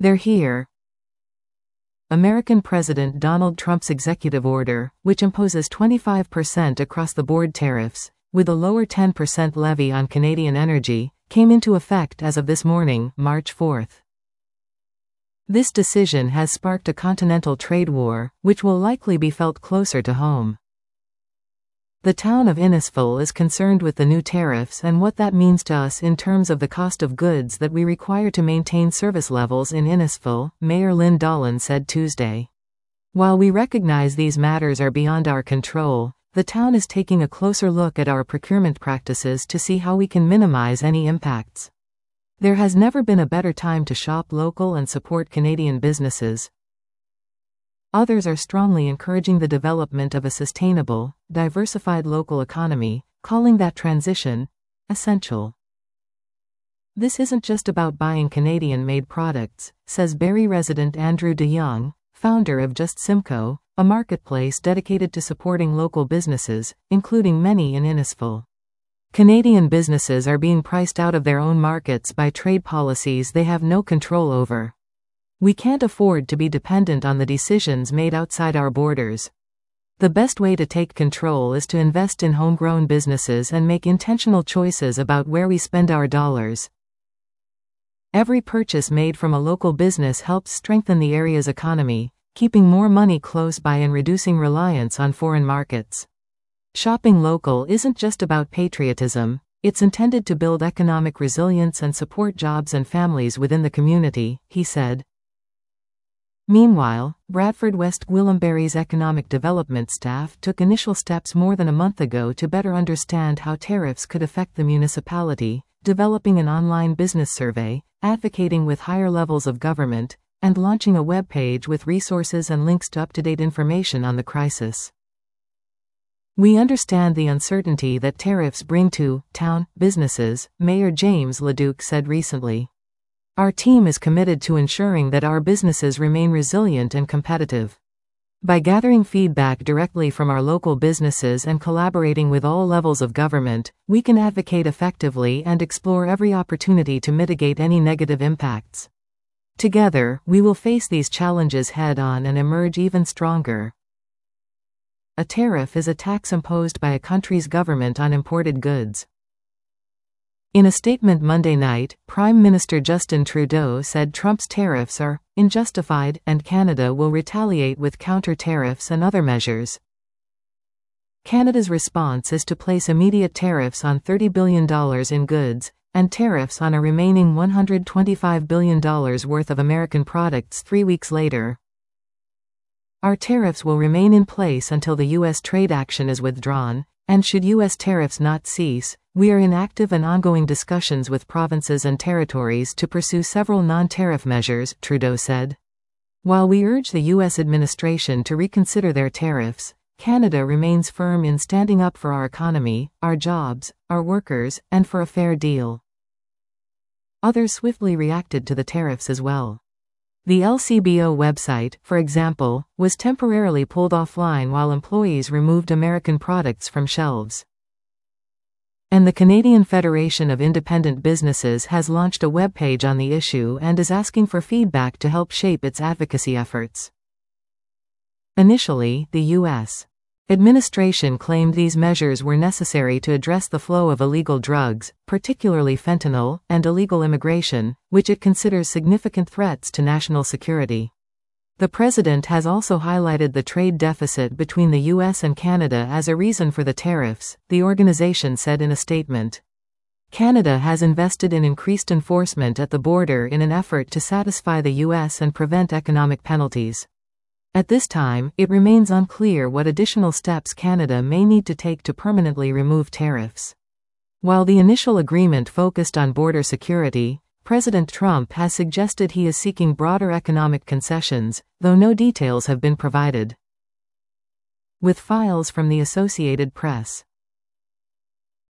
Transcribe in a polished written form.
They're here. American President Donald Trump's executive order, which imposes 25% across-the-board tariffs, with a lower 10% levy on Canadian energy, came into effect as of this morning, March 4. This decision has sparked a continental trade war, which will likely be felt closer to home. The town of Innisfil is concerned with the new tariffs and what that means to us in terms of the cost of goods that we require to maintain service levels in Innisfil, Mayor Lynn Dolan said Tuesday. While we recognize these matters are beyond our control, the town is taking a closer look at our procurement practices to see how we can minimize any impacts. There has never been a better time to shop local and support Canadian businesses. Others are strongly encouraging the development of a sustainable, diversified local economy, calling that transition essential. This isn't just about buying Canadian-made products, says Barrie resident Andrew de Jong, founder of Just Simco, a marketplace dedicated to supporting local businesses, including many in Innisfil. Canadian businesses are being priced out of their own markets by trade policies they have no control over. We can't afford to be dependent on the decisions made outside our borders. The best way to take control is to invest in homegrown businesses and make intentional choices about where we spend our dollars. Every purchase made from a local business helps strengthen the area's economy, keeping more money close by and reducing reliance on foreign markets. Shopping local isn't just about patriotism, it's intended to build economic resilience and support jobs and families within the community, he said. Meanwhile, Bradford West Gwillimbury's economic development staff took initial steps more than a month ago to better understand how tariffs could affect the municipality, developing an online business survey, advocating with higher levels of government, and launching a web page with resources and links to up-to-date information on the crisis. We understand the uncertainty that tariffs bring to town businesses, Mayor James LeDuc said recently. Our team is committed to ensuring that our businesses remain resilient and competitive. By gathering feedback directly from our local businesses and collaborating with all levels of government, we can advocate effectively and explore every opportunity to mitigate any negative impacts. Together, we will face these challenges head-on and emerge even stronger. A tariff is a tax imposed by a country's government on imported goods. In a statement Monday night, Prime Minister Justin Trudeau said Trump's tariffs are unjustified and Canada will retaliate with counter-tariffs and other measures. Canada's response is to place immediate tariffs on $30 billion in goods, and tariffs on a remaining $125 billion worth of American products 3 weeks later. Our tariffs will remain in place until the U.S. trade action is withdrawn, and should U.S. tariffs not cease, we are in active and ongoing discussions with provinces and territories to pursue several non-tariff measures, Trudeau said. While we urge the U.S. administration to reconsider their tariffs, Canada remains firm in standing up for our economy, our jobs, our workers, and for a fair deal. Others swiftly reacted to the tariffs as well. The LCBO website, for example, was temporarily pulled offline while employees removed American products from shelves. And the Canadian Federation of Independent Businesses has launched a webpage on the issue and is asking for feedback to help shape its advocacy efforts. Initially, the U.S. administration claimed these measures were necessary to address the flow of illegal drugs, particularly fentanyl, and illegal immigration, which it considers significant threats to national security. The president has also highlighted the trade deficit between the U.S. and Canada as a reason for the tariffs, the organization said in a statement. Canada has invested in increased enforcement at the border in an effort to satisfy the U.S. and prevent economic penalties. At this time, it remains unclear what additional steps Canada may need to take to permanently remove tariffs. While the initial agreement focused on border security, President Trump has suggested he is seeking broader economic concessions, though no details have been provided. With files from the Associated Press.